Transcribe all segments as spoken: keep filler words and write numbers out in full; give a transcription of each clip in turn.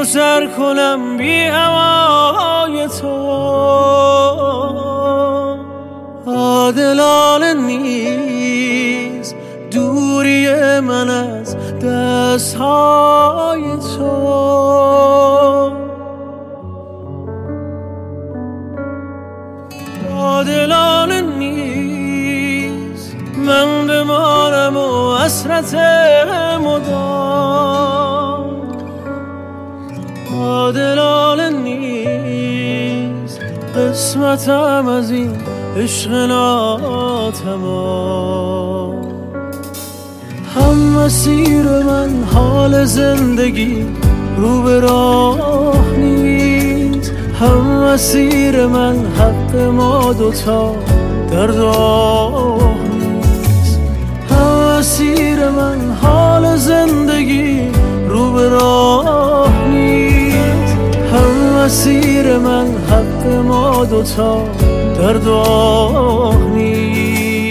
و سر کنم بی هوای تو. عادلانه نیست دوری من از دستهای تو. عادلانه نیست من بمانم و حسرت مدام. عادلانه نیست قسمتم از این عشق ناتمام. هم مسیر من حال زندگی رو به راه نیست، هم مسیر من حق ما دوتا در راه نیست. هم مسیر من حال زندگی رو به راه نیست، هم مسیر من حق ما دوتا در راه نیست.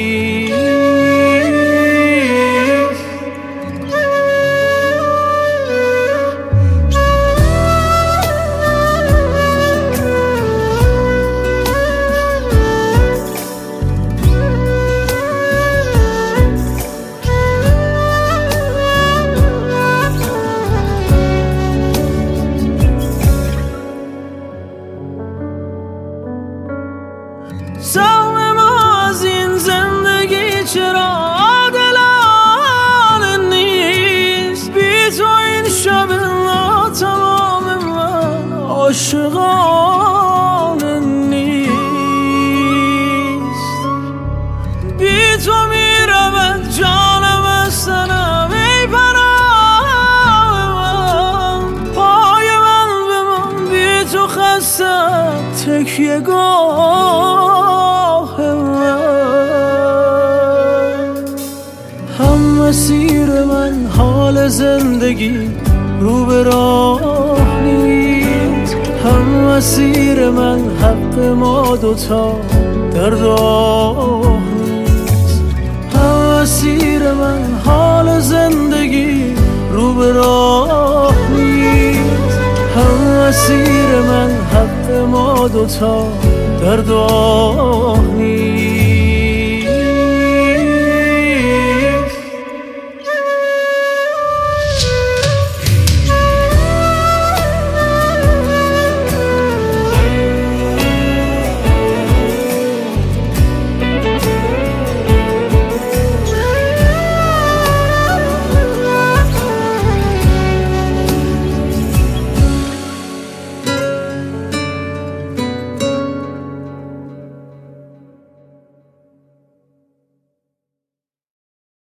سهم ما از این زندگی چرا عادلانه نیست؟ بی تو این شب ناتمام من عاشقانه نیست. بی تو میرود جانم از تنم ای پناه من. پای من به من بی تو خستم تکیه گاه من. هم مسیر من حال زندگی رو به راه نیست، هم مسیر من حق ما دوتا در راه نیست. هم مسیر من حال زندگی رو به راه نیست، هم مسیر من حق ما دوتا در راه نیست.